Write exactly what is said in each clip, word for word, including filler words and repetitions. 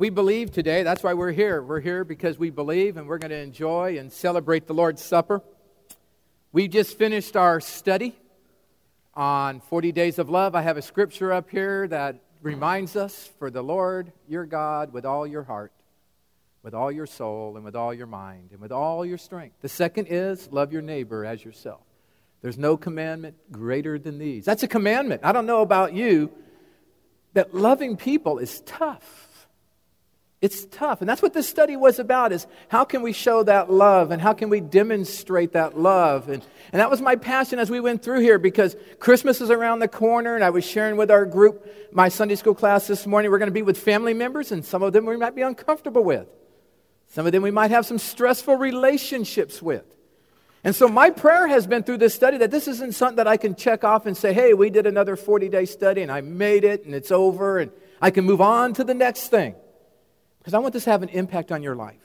We believe today. That's why we're here. We're here because we believe, and we're going to enjoy and celebrate the Lord's Supper. We just finished our study on forty days of love. I have a scripture up here that reminds us, for the Lord your God with all your heart, with all your soul, and with all your mind, and with all your strength. The second is, love your neighbor as yourself. There's no commandment greater than these. That's a commandment. I don't know about you, but loving people is tough. It's tough. And that's what this study was about, is how can we show that love and how can we demonstrate that love? And, and that was my passion as we went through here, because Christmas is around the corner, and I was sharing with our group, my Sunday school class this morning, we're going to be with family members, and some of them we might be uncomfortable with. Some of them we might have some stressful relationships with. And so my prayer has been through this study that this isn't something that I can check off and say, hey, we did another forty-day study and I made it and it's over and I can move on to the next thing. Because I want this to have an impact on your life.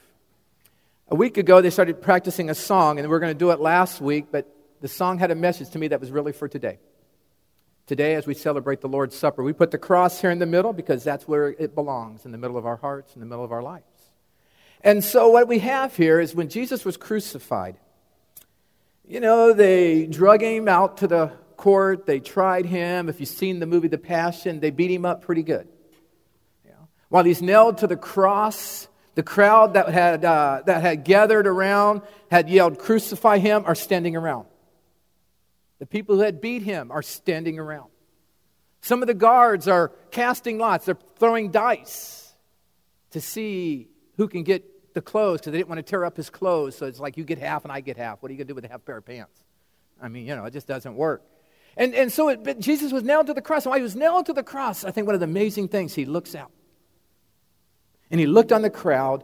A week ago, they started practicing a song, and we were going to do it last week, but the song had a message to me that was really for today. Today, as we celebrate the Lord's Supper, we put the cross here in the middle because that's where it belongs, in the middle of our hearts, in the middle of our lives. And so what we have here is when Jesus was crucified, you know, they drug him out to the court, they tried him. If you've seen the movie The Passion, they beat him up pretty good. While he's nailed to the cross, the crowd that had uh, that had gathered around, had yelled, "Crucify him," are standing around. The people who had beat him are standing around. Some of the guards are casting lots. They're throwing dice to see who can get the clothes, because they didn't want to tear up his clothes. So it's like, you get half and I get half. What are you going to do with a half pair of pants? I mean, you know, it just doesn't work. And, and so it, but Jesus was nailed to the cross. And while he was nailed to the cross, I think one of the amazing things, he looks out. And he looked on the crowd,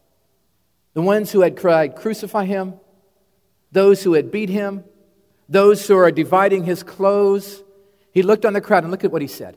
the ones who had cried, "Crucify him," those who had beat him, those who are dividing his clothes. He looked on the crowd and look at what he said.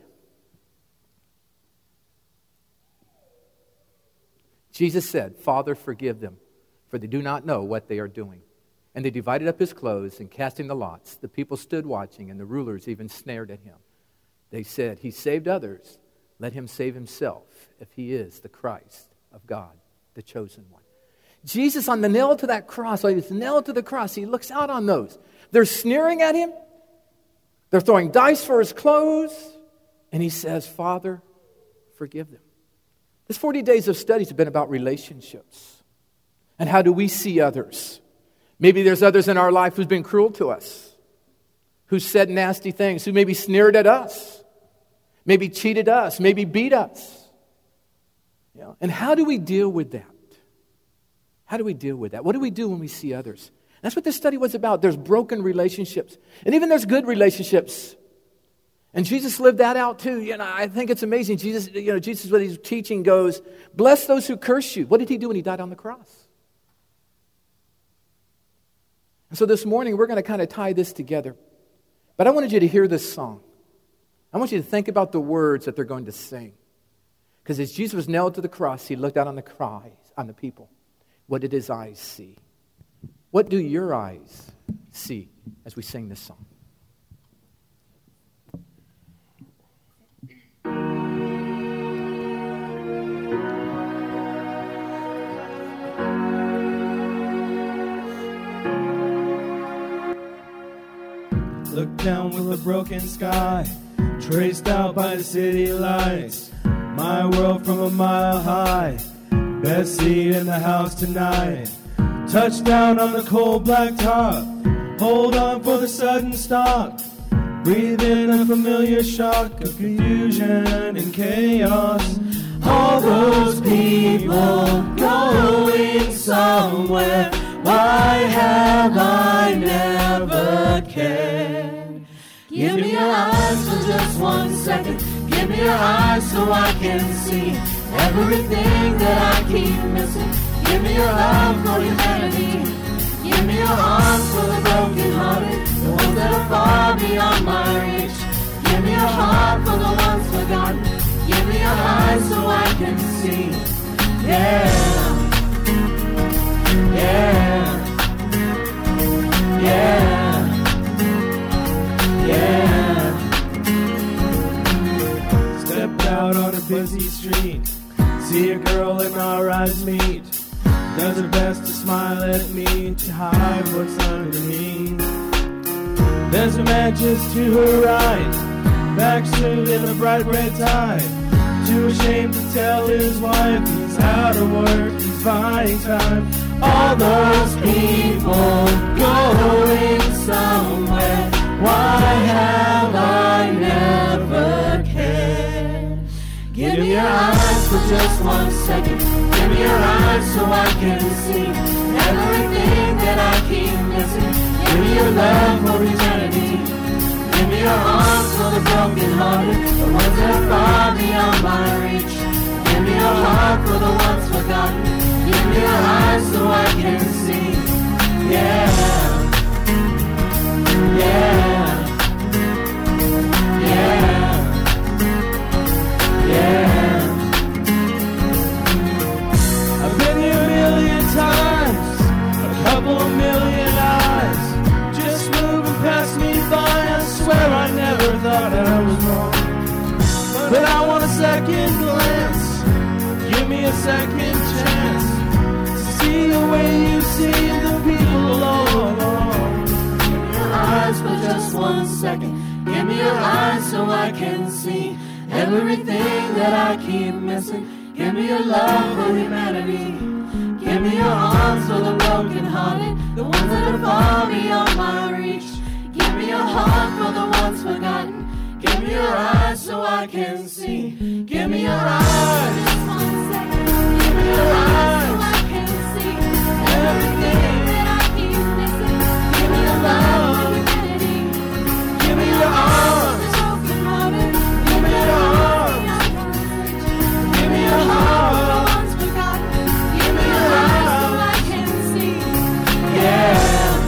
Jesus said, "Father, forgive them, for they do not know what they are doing." And they divided up his clothes, and casting the lots, the people stood watching, and the rulers even sneered at him. They said, "He saved others. Let him save himself if he is the Christ of God, the chosen one." Jesus on the nail to that cross, while he was nailed to the cross, he looks out on those. They're sneering at him. They're throwing dice for his clothes. And he says, "Father, forgive them." This forty days of studies have been about relationships. And how do we see others? Maybe there's others in our life who's been cruel to us, who said nasty things, who maybe sneered at us. Maybe cheated us, maybe beat us. You know, and how do we deal with that? How do we deal with that? What do we do when we see others? That's what this study was about. There's broken relationships. And even there's good relationships. And Jesus lived that out too. You know, I think it's amazing. Jesus, you know, Jesus, what he's teaching goes, bless those who curse you. What did he do when he died on the cross? And so this morning, we're going to kind of tie this together. But I wanted you to hear this song. I want you to think about the words that they're going to sing. Because as Jesus was nailed to the cross, he looked out on the cries, on the people. What did his eyes see? What do your eyes see as we sing this song? Look down with a broken sky, traced out by the city lights. My world from a mile high, best seat in the house tonight. Touchdown on the cold black top, hold on for the sudden stop. Breathe in a familiar shock of confusion and chaos. All those people going somewhere, why have I never cared? Give me your eyes for just one second. Give me your eyes so I can see everything that I keep missing. Give me your love for humanity. Give me your arms for the broken-hearted, the ones that are far beyond my reach. Give me your heart for the ones forgotten. Give me your eyes so I can see. Yeah. Yeah. Yeah. Yeah. Stepped out on a busy street, See a girl and our eyes meet. Does her best to smile at me, to hide what's underneath. There's a man just to her right, back suit in a bright red tie. Too ashamed to tell his wife he's out of work, he's buying time. All those people going somewhere, why have I never cared? Give me your eyes for just one second. Give me your eyes so I can see everything that I keep missing. Give me your love for eternity. Give me your arms for the broken-hearted, the ones that are far beyond my reach. Give me your heart for the ones forgotten. Give me your eyes so I can see. Yeah, yeah, yeah, yeah. I've been here a million times, a couple of million eyes, just moving past me by. I swear I never thought I was wrong, but I want a second glance. Give me a second chance to see the way you see the people alone. Give me your eyes for just one second. Give me your eyes so I can see everything that I keep missing. Give me your love for humanity. Give me your arms for the broken-hearted, the ones that are far beyond my reach. Give me your heart for the ones forgotten. Give me your eyes so I can see. Give me your eyes. Just one second. Give me your eyes so I can see everything that I keep missing. Give me your love for humanity. Give me your arms. Give me your arms. Give me your heart for the ones forgotten. Give me your eyes so I can see. Yeah.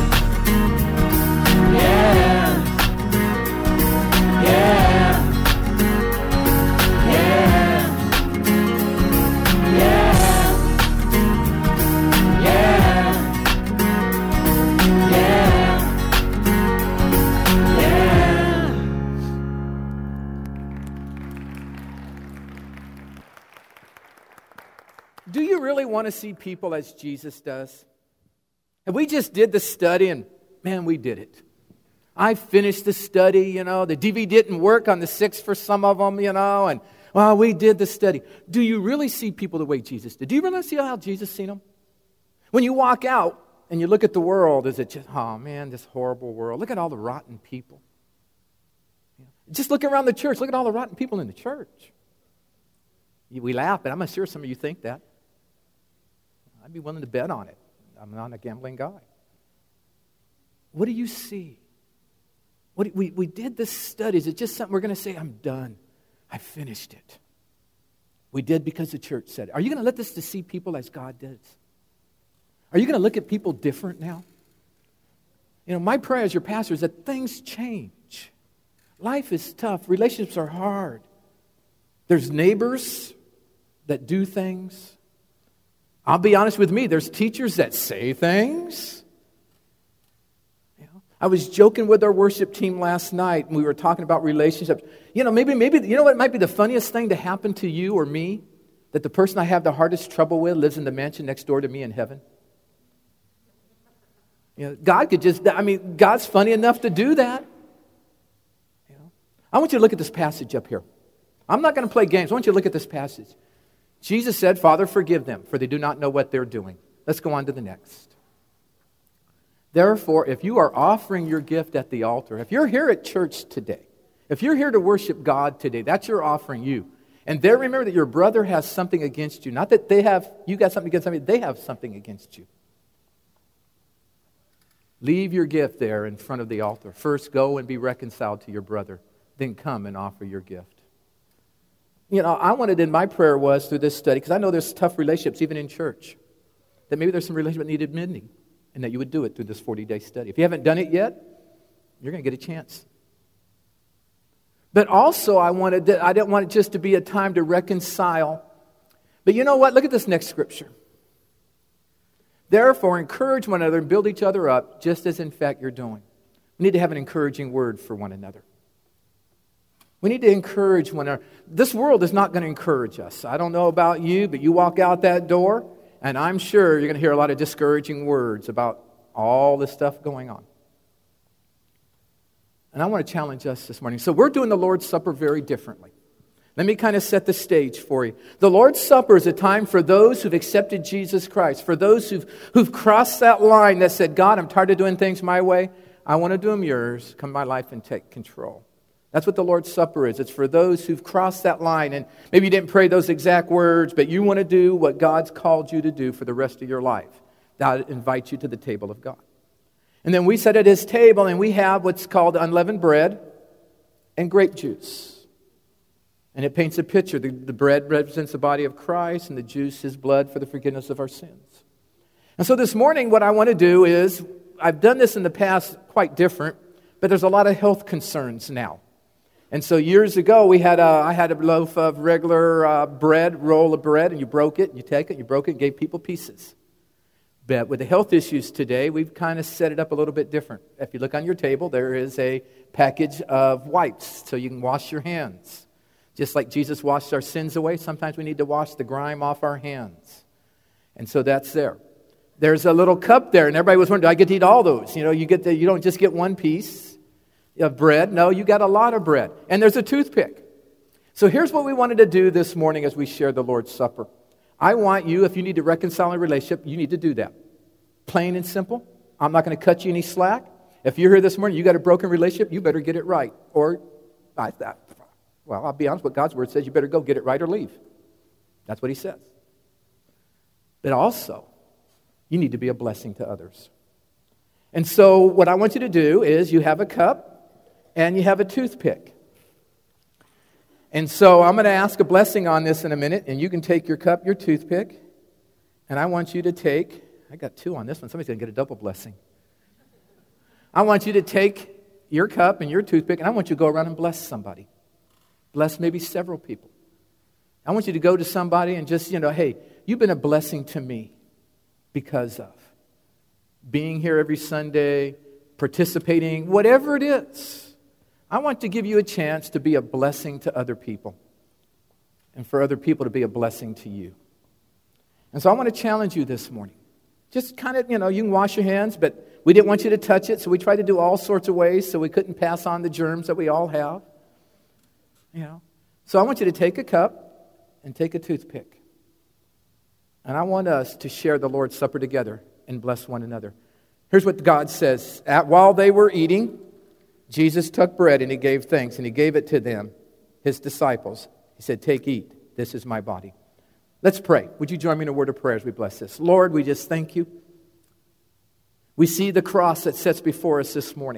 Do you really want to see people as Jesus does? And we just did the study, and man, we did it. I finished the study, you know. The D V D didn't work on the sixth for some of them, you know. And, well, we did the study. Do you really see people the way Jesus did? Do you really see how Jesus seen them? When you walk out and you look at the world, is it just, oh, man, this horrible world. Look at all the rotten people. Just look around the church. Look at all the rotten people in the church. We laugh, but I'm sure some of you think that. I'd be willing to bet on it. I'm not a gambling guy. What do you see? What, we, we did this study. Is it just something we're going to say, I'm done. I finished it. We did because the church said it. Are you going to let this to see people as God does? Are you going to look at people different now? You know, my prayer as your pastor is that things change. Life is tough. Relationships are hard. There's neighbors that do things. I'll be honest with me, there's teachers that say things. You know, I was joking with our worship team last night, and we were talking about relationships. You know, maybe, maybe, you know what might be the funniest thing to happen to you or me? That the person I have the hardest trouble with lives in the mansion next door to me in heaven. You know, God could just, I mean, God's funny enough to do that. You know, I want you to look at this passage up here. I'm not going to play games. I want you to look at this passage. Jesus said, Father, forgive them, for they do not know what they're doing. Let's go on to the next. Therefore, if you are offering your gift at the altar, if you're here at church today, if you're here to worship God today, that's your offering you. And there remember that your brother has something against you. Not that they have, you got something against them, they have something against you. Leave your gift there in front of the altar. First, go and be reconciled to your brother. Then come and offer your gift. You know, I wanted in my prayer was through this study, because I know there's tough relationships even in church, that maybe there's some relationships that needed mending, and that you would do it through this forty-day study. If you haven't done it yet, you're going to get a chance. But also I wanted that, I didn't want it just to be a time to reconcile. But you know what? Look at this next scripture. Therefore, encourage one another and build each other up, just as in fact you're doing. We need to have an encouraging word for one another. We need to encourage one another. This world is not going to encourage us. I don't know about you, but you walk out that door, and I'm sure you're going to hear a lot of discouraging words about all the stuff going on. And I want to challenge us this morning. So we're doing the Lord's Supper very differently. Let me kind of set the stage for you. The Lord's Supper is a time for those who've accepted Jesus Christ, for those who've, who've crossed that line that said, God, I'm tired of doing things my way. I want to do them yours. Come my life and take control. That's what the Lord's Supper is. It's for those who've crossed that line. And maybe you didn't pray those exact words, but you want to do what God's called you to do for the rest of your life. God invites you to the table of God. And then we sit at His table and we have what's called unleavened bread and grape juice. And it paints a picture. The, the bread represents the body of Christ, and the juice His blood for the forgiveness of our sins. And so this morning, what I want to do is, I've done this in the past quite different, but there's a lot of health concerns now. And so years ago, we had a, I had a loaf of regular uh, bread, roll of bread, and you broke it, you take it, you broke it, and gave people pieces. But with the health issues today, we've kind of set it up a little bit different. If you look on your table, there is a package of wipes, so you can wash your hands. Just like Jesus washed our sins away, sometimes we need to wash the grime off our hands. And so that's there. There's a little cup there, and everybody was wondering, do I get to eat all those? You know, you get the, you don't just get one piece of bread. No, you got a lot of bread. And there's a toothpick. So here's what we wanted to do this morning as we share the Lord's Supper. I want you, if you need to reconcile a relationship, you need to do that. Plain and simple. I'm not going to cut you any slack. If you're here this morning, you got a broken relationship, you better get it right. Or, I thought, well, I'll be honest, what God's Word says, you better go get it right or leave. That's what He says. But also, you need to be a blessing to others. And so what I want you to do is you have a cup and you have a toothpick. And so I'm going to ask a blessing on this in a minute, and you can take your cup, your toothpick, and I want you to take, I got two on this one, somebody's going to get a double blessing. I want you to take your cup and your toothpick, and I want you to go around and bless somebody. Bless maybe several people. I want you to go to somebody and just, you know, hey, you've been a blessing to me because of being here every Sunday, participating, whatever it is. I want to give you a chance to be a blessing to other people and for other people to be a blessing to you. And so I want to challenge you this morning. Just kind of, you know, you can wash your hands, but we didn't want you to touch it, so we tried to do all sorts of ways so we couldn't pass on the germs that we all have. You know, so I want you to take a cup and take a toothpick. And I want us to share the Lord's Supper together and bless one another. Here's what God says. At, while they were eating, Jesus took bread and He gave thanks, and He gave it to them, His disciples. He said, take, eat. This is my body. Let's pray. Would you join me in a word of prayer as we bless this? Lord, we just thank You. We see the cross that sits before us this morning.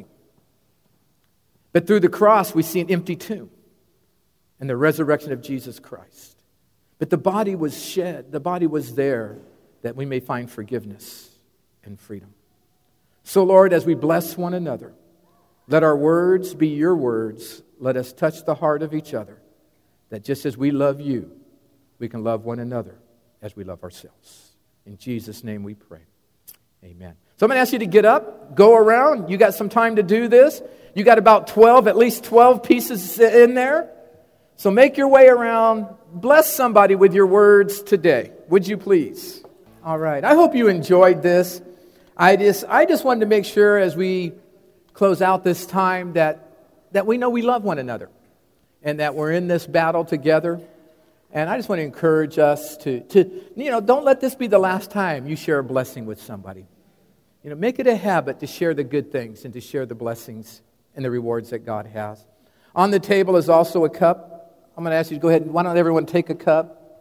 But through the cross, we see an empty tomb. And the resurrection of Jesus Christ. But the body was shed, the body was there that we may find forgiveness and freedom. So Lord, as we bless one another, let our words be Your words. Let us touch the heart of each other, that just as we love You, we can love one another as we love ourselves. In Jesus' name we pray. Amen. So I'm going to ask you to get up, go around. You got some time to do this. You got about twelve, at least twelve pieces in there. So make your way around. Bless somebody with your words today. Would you please? All right. I hope you enjoyed this. I just I just wanted to make sure as we close out this time that, that we know we love one another and that we're in this battle together. And I just want to encourage us to, to, you know, don't let this be the last time you share a blessing with somebody. You know, make it a habit to share the good things and to share the blessings and the rewards that God has. On the table is also a cup. I'm going to ask you to go ahead and why don't everyone take a cup?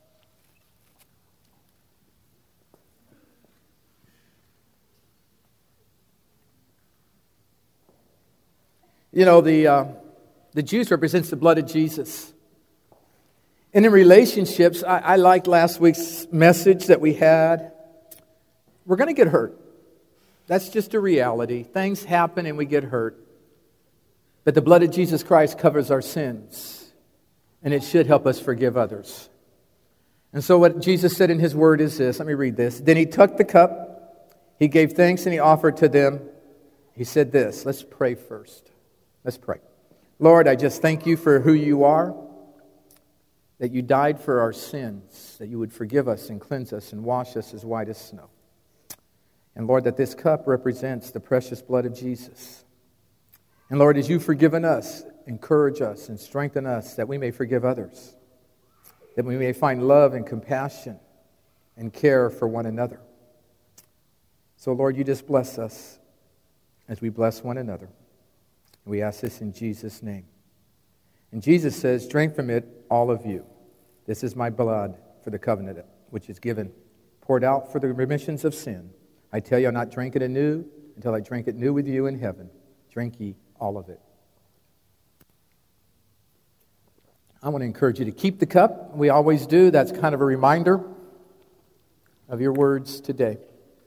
You know, the uh, the juice represents the blood of Jesus. And in relationships, I, I liked last week's message that we had. We're going to get hurt. That's just a reality. Things happen and we get hurt. But the blood of Jesus Christ covers our sins. And it should help us forgive others. And so what Jesus said in His word is this. Let me read this. Then He took the cup. He gave thanks and He offered to them. He said this. Let's pray first. Let's pray. Lord, I just thank you for who you are, that you died for our sins, that you would forgive us and cleanse us and wash us as white as snow. And Lord, that this cup represents the precious blood of Jesus. And Lord, as you've forgiven us, encourage us and strengthen us that we may forgive others, that we may find love and compassion and care for one another. So Lord, you just bless us as we bless one another. We ask this in Jesus' name. And Jesus says, drink from it, all of you. This is my blood for the covenant, which is given, poured out for the remissions of sin. I tell you, I'll not drink it anew until I drink it new with you in heaven. Drink ye all of it. I want to encourage you to keep the cup. We always do. That's kind of a reminder of your words today.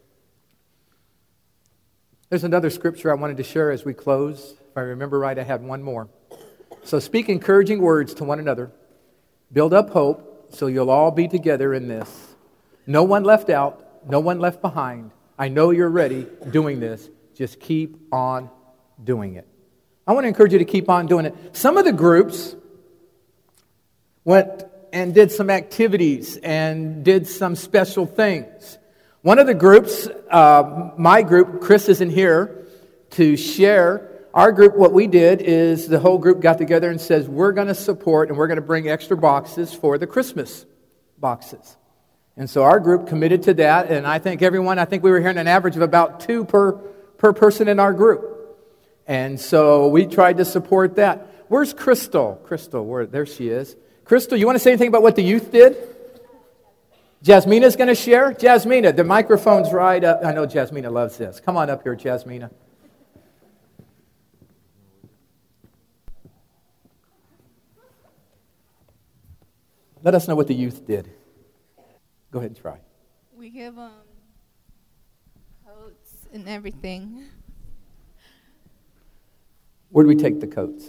There's another scripture I wanted to share as we close. If I remember right, I had one more. So speak encouraging words to one another. Build up hope so you'll all be together in this. No one left out. No one left behind. I know you're ready doing this. Just keep on doing it. I want to encourage you to keep on doing it. Some of the groups went and did some activities and did some special things. One of the groups, uh, my group, Chris isn't here to share. Our group, what we did is the whole group got together and says, we're going to support and we're going to bring extra boxes for the Christmas boxes. And so our group committed to that, and I think everyone, I think we were hearing an average of about two per, per person in our group. And so we tried to support that. Where's Crystal? Crystal, where, there she is. Crystal, you want to say anything about what the youth did? Jasmina's going to share? Jasmina, the microphone's right up. I know Jasmina loves this. Come on up here, Jasmina. Let us know what the youth did. Go ahead and try. We give them coats and everything. Where do we take the coats?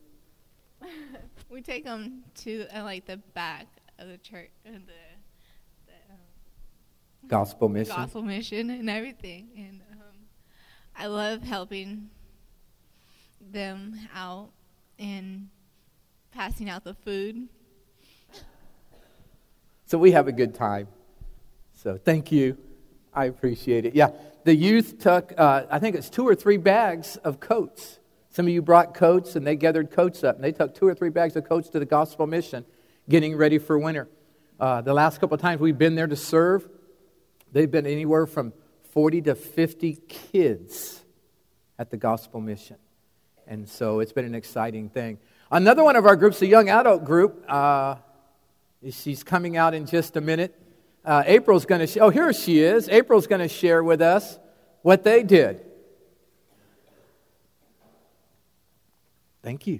We take them to uh, like the back of the church, uh, the, the um, Gospel mission. Gospel mission and everything. And um, I love helping them out and passing out the food. So we have a good time. So thank you. I appreciate it. Yeah, the youth took, uh, I think it's two or three bags of coats. Some of you brought coats, and they gathered coats up. And they took two or three bags of coats to the Gospel Mission, getting ready for winter. Uh, the last couple of times we've been there to serve, they've been anywhere from forty to fifty kids at the Gospel Mission. And so it's been an exciting thing. Another one of our groups, the young adult group, uh, she's coming out in just a minute. Uh, April's going to, sh- oh, here she is. April's going to share with us what they did. Thank you.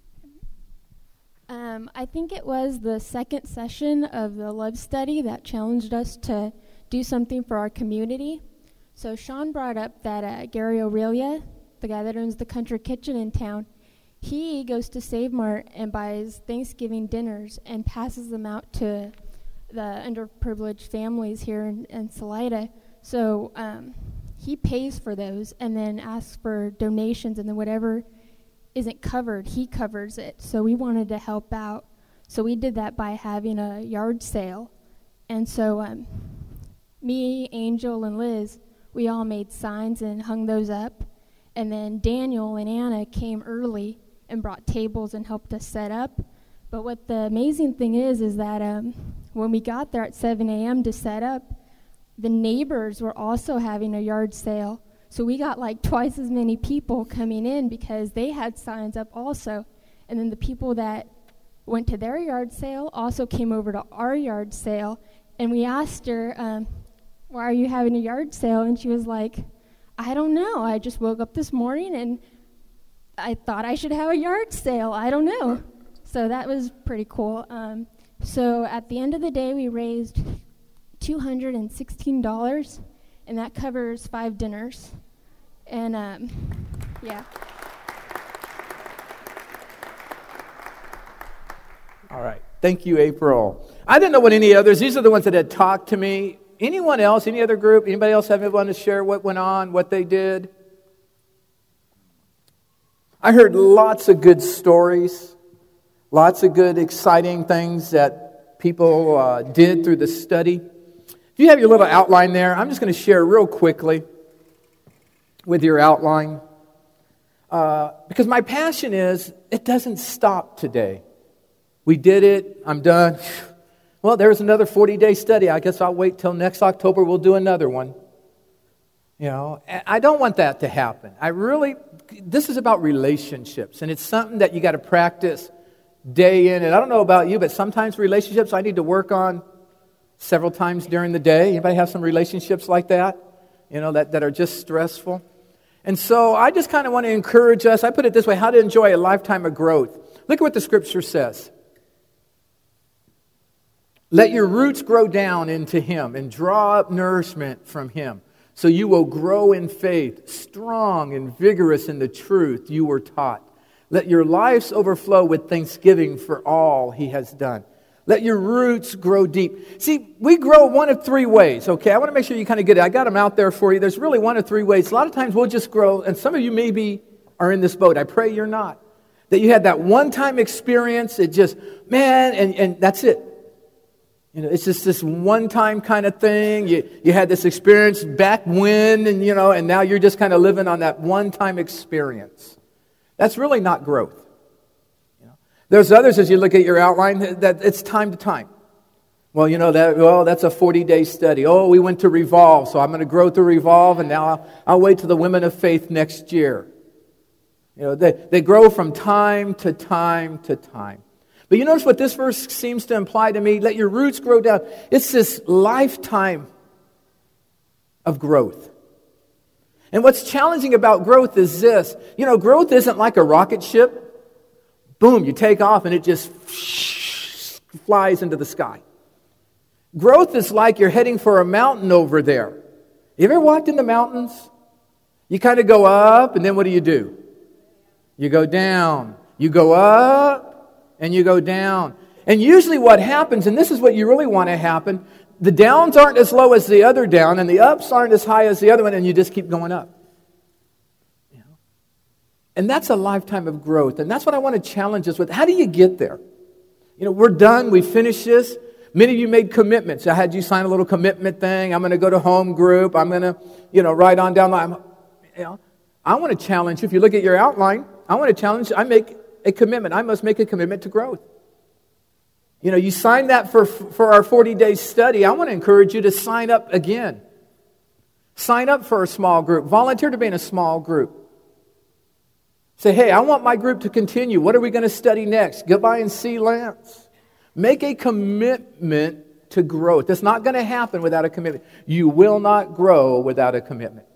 Um, I think it was the second session of the Love Study that challenged us to do something for our community. So Sean brought up that uh, Gary Aurelia, the guy that owns the Country Kitchen in town, he goes to Save Mart and buys Thanksgiving dinners and passes them out to the underprivileged families here in, in Salida. So um, he pays for those and then asks for donations, and then whatever isn't covered, he covers it. So we wanted to help out. So we did that by having a yard sale. And so um, me, Angel, and Liz, we all made signs and hung those up. And then Daniel and Anna came early and brought tables and helped us set up. But what the amazing thing is, is that um, when we got there at seven a.m. to set up, the neighbors were also having a yard sale. So we got like twice as many people coming in because they had signs up also. And then the people that went to their yard sale also came over to our yard sale. And we asked her, um, why are you having a yard sale? And she was like, I don't know. I just woke up this morning and I thought I should have a yard sale. I don't know. So that was pretty cool. Um, so at the end of the day, we raised two hundred sixteen dollars, and that covers five dinners. And, um, yeah. All right. Thank you, April. I didn't know what any others, these are the ones that had talked to me. Anyone else, any other group, anybody else have anyone to share what went on, what they did? I heard lots of good stories, lots of good, exciting things that people uh, did through the study. If you have your little outline there, I'm just going to share real quickly with your outline. Uh, because my passion is, it doesn't stop today. We did it, I'm done. Well, there's another forty-day study. I guess I'll wait till next October, we'll do another one. You know, I don't want that to happen. I really, this is about relationships, and it's something that you got to practice day in. And I don't know about you, but sometimes relationships I need to work on several times during the day. Anybody have some relationships like that? You know, that, that are just stressful? And so I just kind of want to encourage us. I put it this way, how to enjoy a lifetime of growth. Look at what the Scripture says. Let your roots grow down into Him and draw up nourishment from Him, so you will grow in faith, strong and vigorous in the truth you were taught. Let your lives overflow with thanksgiving for all He has done. Let your roots grow deep. See, we grow one of three ways, okay? I want to make sure you kind of get it. I got them out there for you. There's really one of three ways. A lot of times we'll just grow, and some of you maybe are in this boat. I pray you're not. That you had that one-time experience, it just, man, and, and that's it. You know, it's just this one-time kind of thing. You, you had this experience back when, and you know, and now you're just kind of living on that one-time experience. That's really not growth. There's others, as you look at your outline, that it's time to time. Well, you know, that well, that's a forty-day study. Oh, we went to Revolve, so I'm going to grow through Revolve, and now I'll, I'll wait till the Women of Faith next year. You know, they, they grow from time to time to time. But you notice what this verse seems to imply to me? Let your roots grow down. It's this lifetime of growth. And what's challenging about growth is this. You know, growth isn't like a rocket ship. Boom, you take off and it just flies into the sky. Growth is like you're heading for a mountain over there. You ever walked in the mountains? You kind of go up, and then what do you do? You go down. You go up, and you go down. And usually what happens, and this is what you really want to happen, the downs aren't as low as the other down, and the ups aren't as high as the other one, and you just keep going up. And that's a lifetime of growth. And that's what I want to challenge us with. How do you get there? You know, we're done. We finished this. Many of you made commitments. I had you sign a little commitment thing. I'm going to go to home group. I'm going to, you know, write on down the line. You know, I want to challenge you. If you look at your outline, I want to challenge you. I make a commitment. I must make a commitment to growth. You know, you signed that for, for our forty-day study. I want to encourage you to sign up again. Sign up for a small group. Volunteer to be in a small group. Say, hey, I want my group to continue. What are we going to study next? Go by and see Lance. Make a commitment to growth. That's not going to happen without a commitment. You will not grow without a commitment.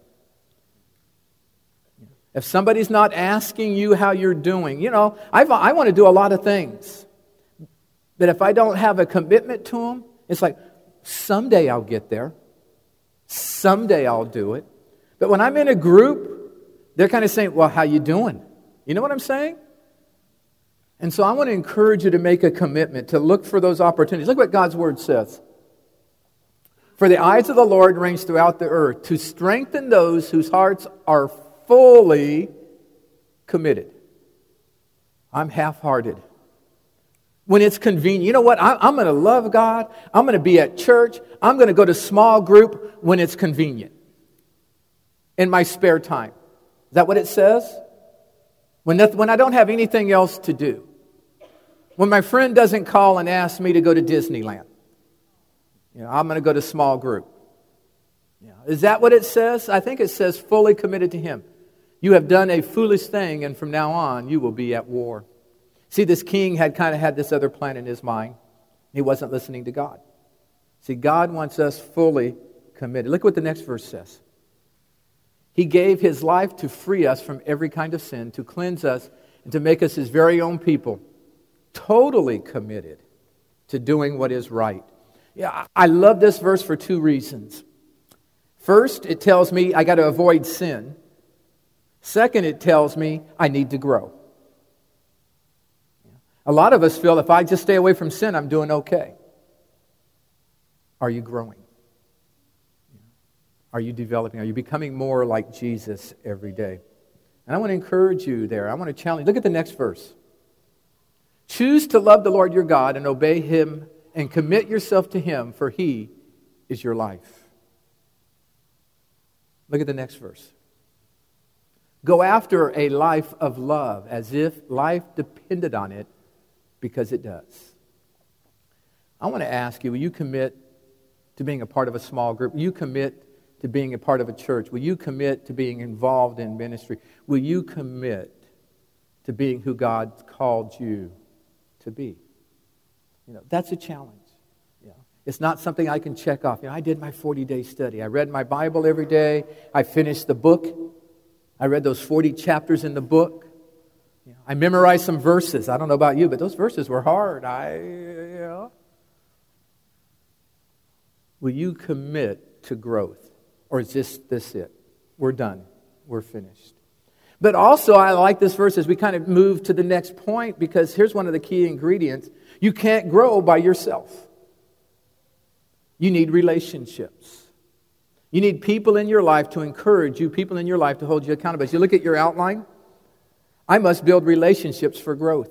If somebody's not asking you how you're doing, you know, I've, I want to do a lot of things. But if I don't have a commitment to them, it's like, someday I'll get there. Someday I'll do it. But when I'm in a group, they're kind of saying, well, how you doing? You know what I'm saying? And so I want to encourage you to make a commitment, to look for those opportunities. Look what God's Word says. For the eyes of the Lord range throughout the earth to strengthen those whose hearts are fully committed. I'm half-hearted. When it's convenient, you know what? I, I'm going to love God. I'm going to be at church. I'm going to go to small group when it's convenient. In my spare time. Is that what it says? When, that, when I don't have anything else to do. When my friend doesn't call and ask me to go to Disneyland. You know, I'm going to go to small group. You know, is that what it says? I think it says fully committed to Him. You have done a foolish thing, and from now on you will be at war. See, this king had kind of had this other plan in his mind. He wasn't listening to God. See, God wants us fully committed. Look what the next verse says. He gave His life to free us from every kind of sin, to cleanse us, and to make us His very own people, totally committed to doing what is right. Yeah, I love this verse for two reasons. First, it tells me I got to avoid sin. Second, it tells me I need to grow. A lot of us feel if I just stay away from sin, I'm doing okay. Are you growing? Are you developing? Are you becoming more like Jesus every day? And I want to encourage you there. I want to challenge. Look at the next verse. Choose to love the Lord your God and obey Him and commit yourself to Him, for He is your life. Look at the next verse. Go after a life of love as if life depended on it, because it does. I want to ask you, will you commit to being a part of a small group? Will you commit to being a part of a church? Will you commit to being involved in ministry? Will you commit to being who God called you to be? You know, that's a challenge. Yeah. It's not something I can check off. You know, I did my forty-day study. I read my Bible every day. I finished the book. I read those forty chapters in the book. You know, I memorized some verses. I don't know about you, but those verses were hard. I, you know. Will you commit to growth? Or is this, this it? We're done. We're finished. But also, I like this verse as we kind of move to the next point, because here's one of the key ingredients. You can't grow by yourself. You need relationships. You need people in your life to encourage you, people in your life to hold you accountable. As you look at your outline, I must build relationships for growth.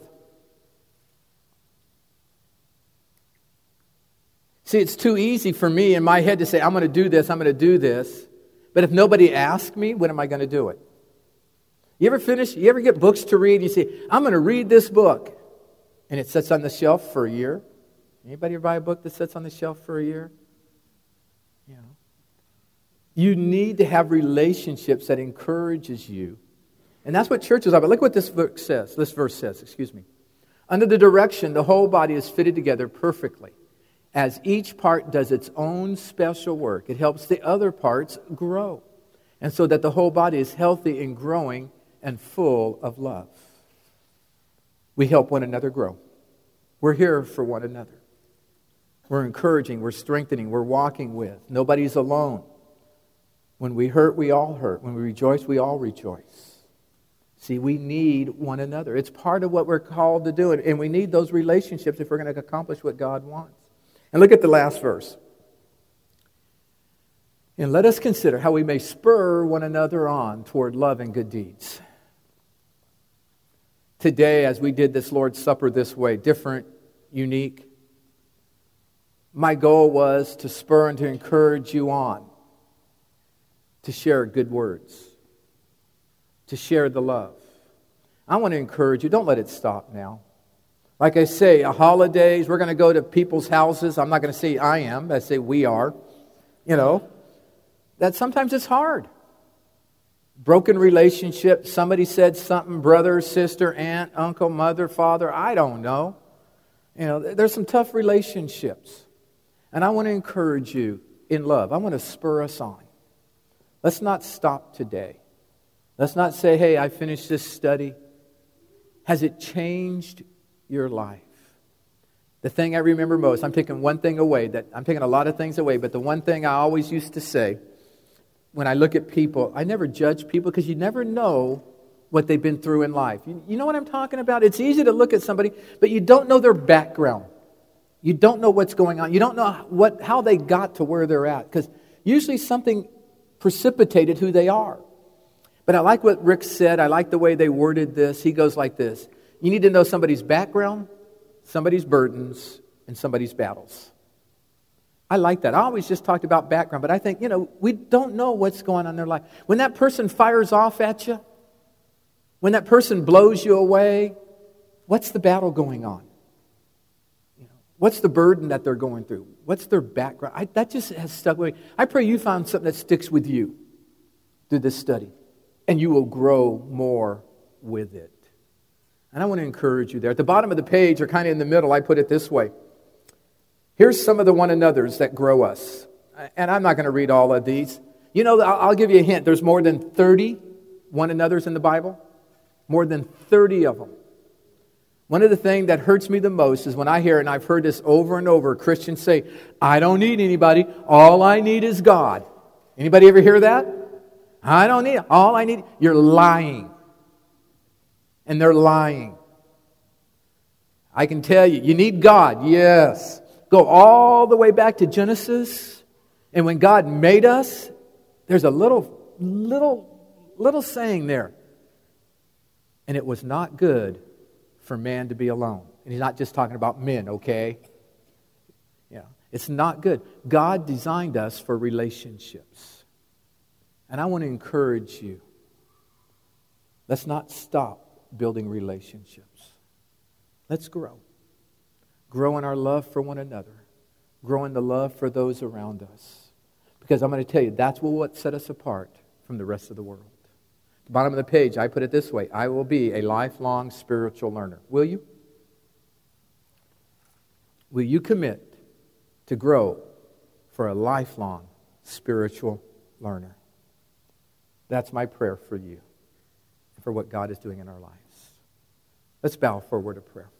See, it's too easy for me in my head to say, I'm going to do this, I'm going to do this. But if nobody asks me, when am I going to do it? You ever finish, you ever get books to read, you say, I'm going to read this book. And it sits on the shelf for a year. Anybody ever buy a book that sits on the shelf for a year? You know. You need to have relationships that encourages you. And that's what church is about. Look what this verse says. This verse says, excuse me. Under the direction, the whole body is fitted together perfectly. As each part does its own special work, it helps the other parts grow. And so that the whole body is healthy and growing and full of love. We help one another grow. We're here for one another. We're encouraging, we're strengthening, we're walking with. Nobody's alone. When we hurt, we all hurt. When we rejoice, we all rejoice. See, we need one another. It's part of what we're called to do. And we need those relationships if we're going to accomplish what God wants. And look at the last verse. And let us consider how we may spur one another on toward love and good deeds. Today, as we did this Lord's Supper this way, different, unique, my goal was to spur and to encourage you on, to share good words, to share the love. I want to encourage you, don't let it stop now. Like I say, holidays, we're going to go to people's houses. I'm not going to say I am, I say we are. You know, that sometimes it's hard. Broken relationships, somebody said something, brother, sister, aunt, uncle, mother, father, I don't know. You know, there's some tough relationships. And I want to encourage you in love. I want to spur us on. Let's not stop today. Let's not say, hey, I finished this study. Has it changed your life? The thing I remember most, I'm taking one thing away, that I'm taking a lot of things away, but the one thing I always used to say when I look at people, I never judge people because you never know what they've been through in life. You, you know what I'm talking about? It's easy to look at somebody, but you don't know their background. You don't know what's going on. You don't know what how they got to where they're at, because usually something precipitated who they are. But I like what Rick said. I like the way they worded this. He goes like this. You need to know somebody's background, somebody's burdens, and somebody's battles. I like that. I always just talked about background, but I think, you know, we don't know what's going on in their life. When that person fires off at you, when that person blows you away, what's the battle going on? You know, what's the burden that they're going through? What's their background? I, that just has stuck with me. I pray you found something that sticks with you through this study, and you will grow more with it. And I want to encourage you there. At the bottom of the page, or kind of in the middle, I put it this way. Here's some of the one another's that grow us. And I'm not going to read all of these. You know, I'll give you a hint. There's more than thirty one another's in the Bible. More than thirty of them. One of the things that hurts me the most is when I hear, and I've heard this over and over, Christians say, I don't need anybody. All I need is God. Anybody ever hear that? I don't need it. All I need. You're lying. And they're lying. I can tell you, you need God, yes. Go all the way back to Genesis. And when God made us, there's a little, little, little saying there. And it was not good for man to be alone. And he's not just talking about men, okay? Yeah, it's not good. God designed us for relationships. And I want to encourage you. Let's not stop building relationships. Let's grow. Grow in our love for one another. Grow in the love for those around us. Because I'm going to tell you, that's what set us apart from the rest of the world. At the bottom of the page, I put it this way. I will be a lifelong spiritual learner. Will you? Will you commit to grow for a lifelong spiritual learner? That's my prayer for you and for what God is doing in our lives. Let's bow for a word of prayer.